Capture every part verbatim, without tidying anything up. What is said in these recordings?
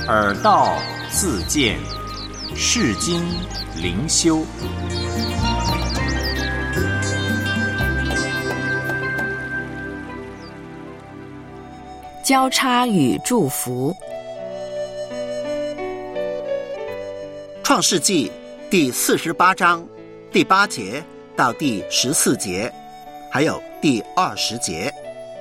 耳道自见，世经灵修。 交叉与祝福。 创世纪第四十八章第八节到第十四节，还有第二十节。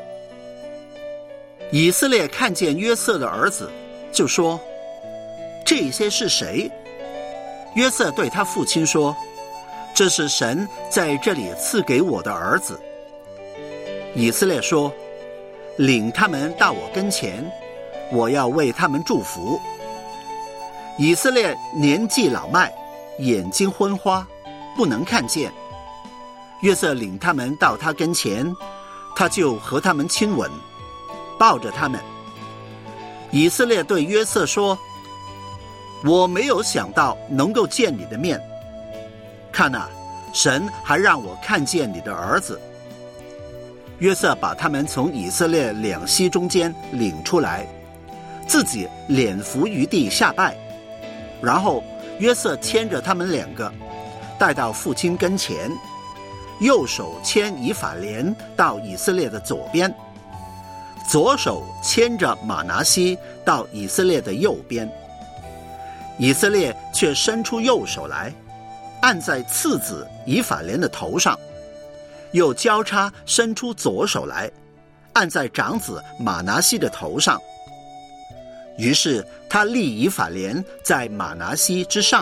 以色列看见约瑟的儿子，就说：这些是谁？约瑟对他父亲说：这是神在这里赐给我的儿子。以色列说：领他们到我跟前，我要为他们祝福。以色列年纪老迈，眼睛昏花，不能看见。约瑟领他们到他跟前，他就和他们亲吻，抱着他们。以色列对约瑟说：我没有想到能够见你的面，看啊，神还让我看见你的儿子。约瑟把他们从以色列两膝中间领出来，自己脸伏于地下拜，然后约瑟牵着他们两个带到父亲跟前，右手牵以法莲到以色列的左边，左手牵着马拿西到以色列的右边。以色列却伸出右手来，按在次子以法莲的头上，又交叉伸出左手来，按在长子马拿西的头上。于是他立以法莲在马拿西之上。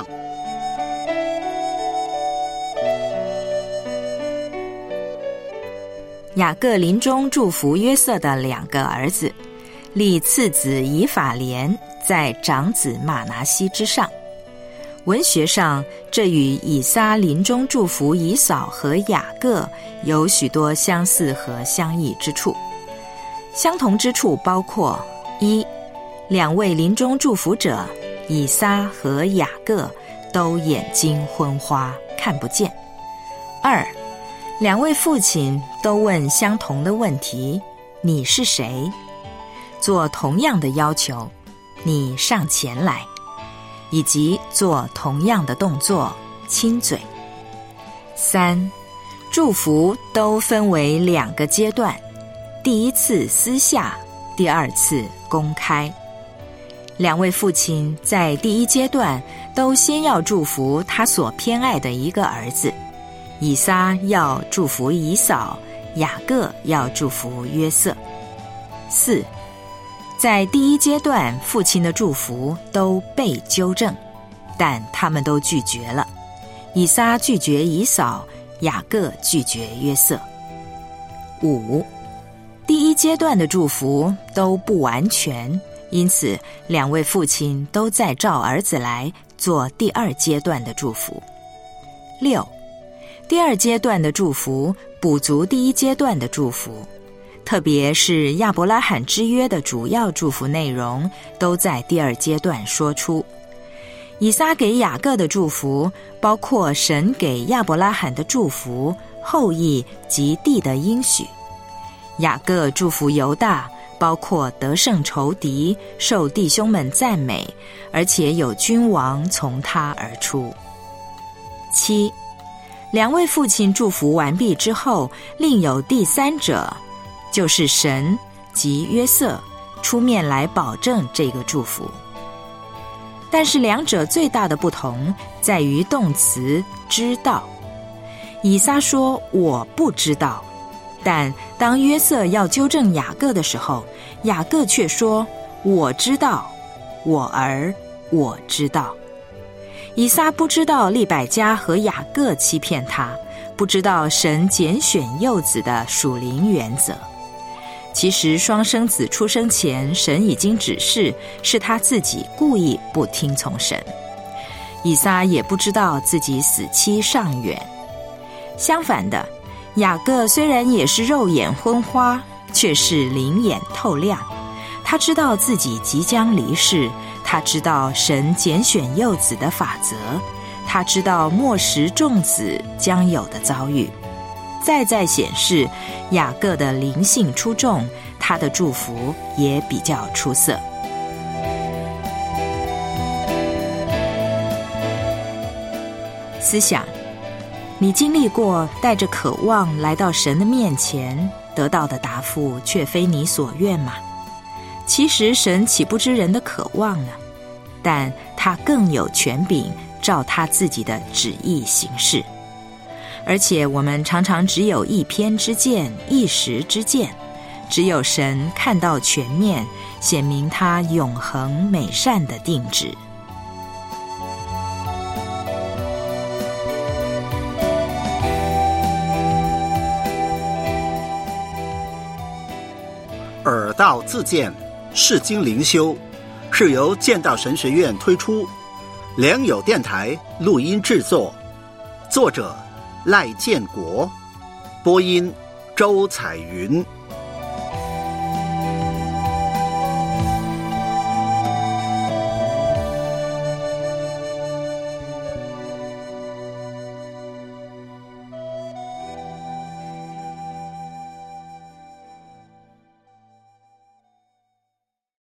雅各临终祝福约瑟的两个儿子，立次子以法莲在长子马拿西之上。文学上，这与以撒临终祝福以扫和雅各有许多相似和相异之处。相同之处包括：一，两位临终祝福者以撒和雅各都眼睛昏花，看不见；二，两位父亲都问相同的问题：你是谁？做同样的要求：你上前来，以及做同样的动作，亲嘴。三，祝福都分为两个阶段，第一次私下，第二次公开。两位父亲在第一阶段都先要祝福他所偏爱的一个儿子，以撒要祝福以扫，雅各要祝福约瑟。四，在第一阶段，父亲的祝福都被纠正，但他们都拒绝了。以撒拒绝以扫，雅各拒绝约瑟。五，第一阶段的祝福都不完全，因此两位父亲都在照儿子来做第二阶段的祝福。六，第二阶段的祝福补足第一阶段的祝福，特别是亚伯拉罕之约的主要祝福内容都在第二阶段说出。以撒给雅各的祝福包括神给亚伯拉罕的祝福、后裔及地的应许。雅各祝福犹大包括得胜仇敌，受弟兄们赞美，而且有君王从他而出。七，两位父亲祝福完毕之后，另有第三者，就是神及约瑟出面来保证这个祝福。但是两者最大的不同在于动词知道。以撒说我不知道，但当约瑟要纠正雅各的时候，雅各却说我知道，我儿，我知道。以撒不知道利百加和雅各欺骗他，不知道神拣选幼子的属灵原则。其实双生子出生前，神已经指示，是他自己故意不听从神。以撒也不知道自己死期尚远。相反的，雅各虽然也是肉眼昏花，却是灵眼透亮。他知道自己即将离世，他知道神拣选幼子的法则，他知道末时众子将有的遭遇。再再显示雅各的灵性出众，他的祝福也比较出色。 思想，你经历过带着渴望来到神的面前，得到的答复却非你所愿吗？其实神岂不知人的渴望呢？但他更有权柄照他自己的旨意行事。而且我们常常只有一瞥之见，一时之见，只有神看到全面，显明他永恒美善的定旨。 耳道自荐，世经灵修，是由剑道神学院推出，良友电台录音制作，作者赖建国，播音周彩云。